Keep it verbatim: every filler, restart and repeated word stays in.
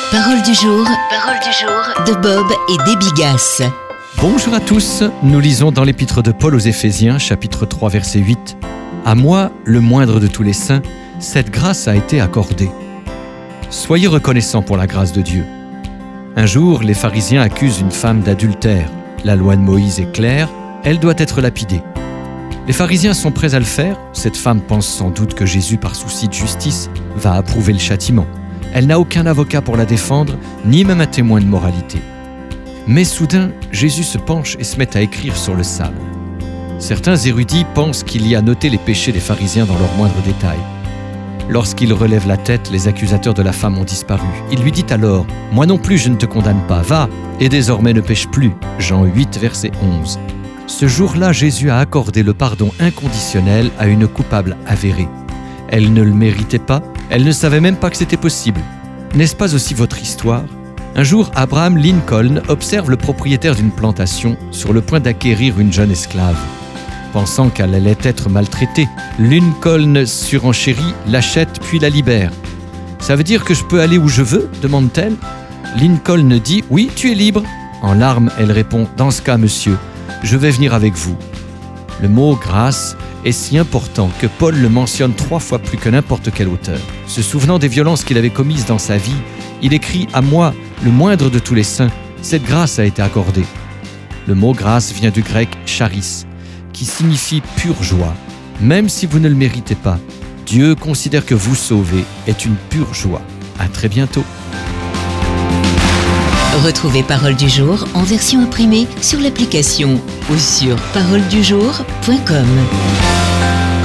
Parole du jour, parole du jour de Bob et Debbie Gass. Bonjour à tous, nous lisons dans l'épître de Paul aux Éphésiens, chapitre trois, verset huit. « À moi, le moindre de tous les saints, cette grâce a été accordée. » Soyez reconnaissants pour la grâce de Dieu. Un jour, les pharisiens accusent une femme d'adultère. La loi de Moïse est claire, elle doit être lapidée. Les pharisiens sont prêts à le faire. Cette femme pense sans doute que Jésus, par souci de justice, va approuver le châtiment. Elle n'a aucun avocat pour la défendre, ni même un témoin de moralité. Mais soudain, Jésus se penche et se met à écrire sur le sable. Certains érudits pensent qu'il y a noté les péchés des pharisiens dans leurs moindres détails. Lorsqu'il relève la tête, les accusateurs de la femme ont disparu. Il lui dit alors « Moi non plus je ne te condamne pas, va, et désormais ne pêche plus. » Jean huit, verset onze. Ce jour-là, Jésus a accordé le pardon inconditionnel à une coupable avérée. Elle ne le méritait pas, elle ne savait même pas que c'était possible. N'est-ce pas aussi votre histoire ? Un jour, Abraham Lincoln observe le propriétaire d'une plantation sur le point d'acquérir une jeune esclave. Pensant qu'elle allait être maltraitée, Lincoln surenchérit, l'achète puis la libère. « Ça veut dire que je peux aller où je veux ?» demande-t-elle. Lincoln dit « Oui, tu es libre. » En larmes, elle répond « Dans ce cas, monsieur, je vais venir avec vous. » Le mot « grâce » est si important que Paul le mentionne trois fois plus que n'importe quel auteur. Se souvenant des violences qu'il avait commises dans sa vie, il écrit « À moi, le moindre de tous les saints, cette grâce a été accordée. » Le mot « grâce » vient du grec « charis », qui signifie « pure joie ». Même si vous ne le méritez pas, Dieu considère que vous sauver est une pure joie. À très bientôt. Retrouvez Parole du jour en version imprimée sur l'application ou sur parole du jour point com.